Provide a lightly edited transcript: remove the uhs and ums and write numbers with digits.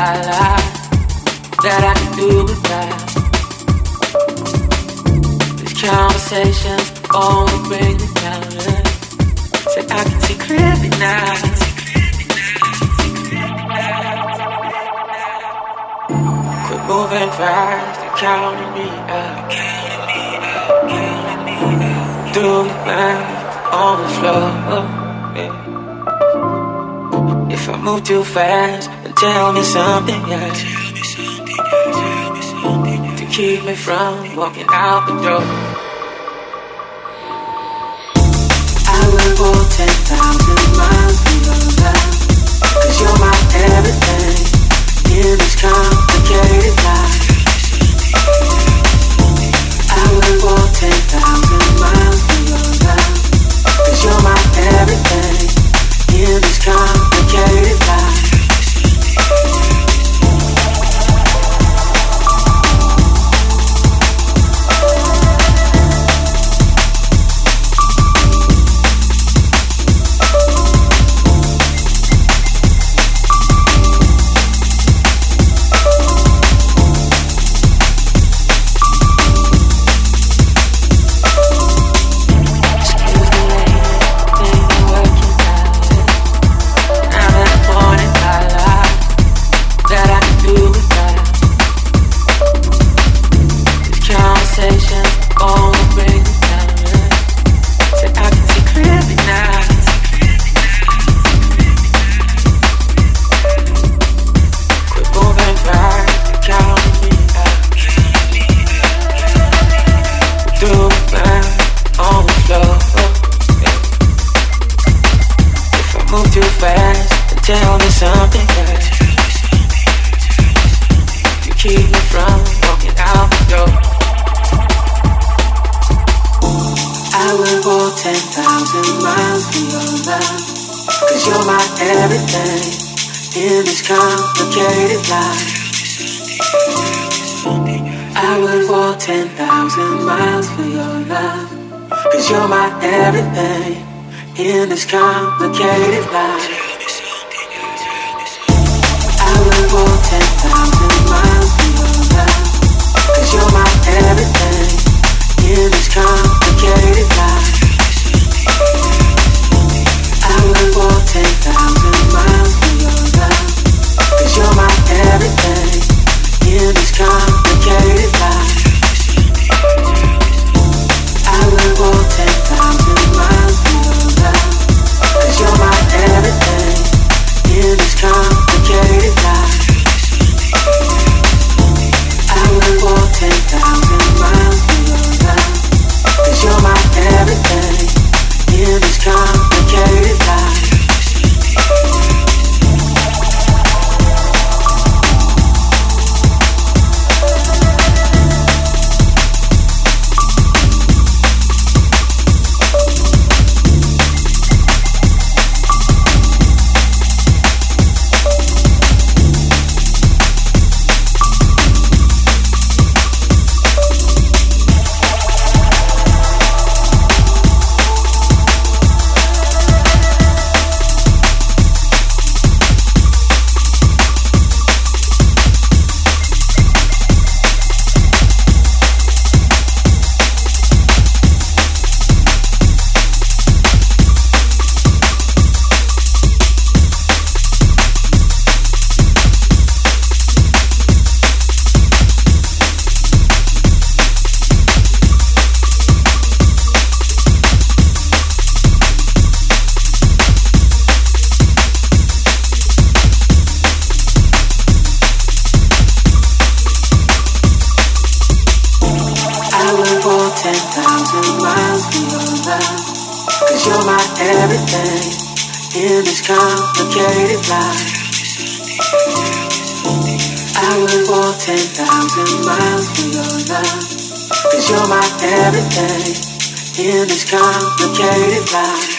life that I can do without. These conversations only bring me down. Say I can see clearly now. Quit moving fast and counting me out. Through the math on the floor. Yeah. If I move too fast, then tell me something, yeah. To keep me from walking out the door. I will walk 10,000 miles for your love, 'cause you're my everything in this complicated life. I will walk 10,000 miles for your love, 'cause you're my everything in this complicated life. Tell me something, yeah. You keep me from walking out the door. I will walk 10,000 miles for your love, 'cause you're my everything in this complicated life. I will walk 10,000 miles for your love, 'cause you're my everything in this complicated life. I will walk 10,000 miles for your love, 'cause you're my everything in this complicated life. I will walk 10,000 miles for your love, 'cause you're my everything in this complicated life. I will walk 10,000 miles for your love, 'cause you're my everything in this complicated life. I will walk 10,000 miles for your love, 'cause you're my everything in this complicated life. In this complicated life, I will walk 10,000 miles for your love, 'cause you're my everything in this complicated life.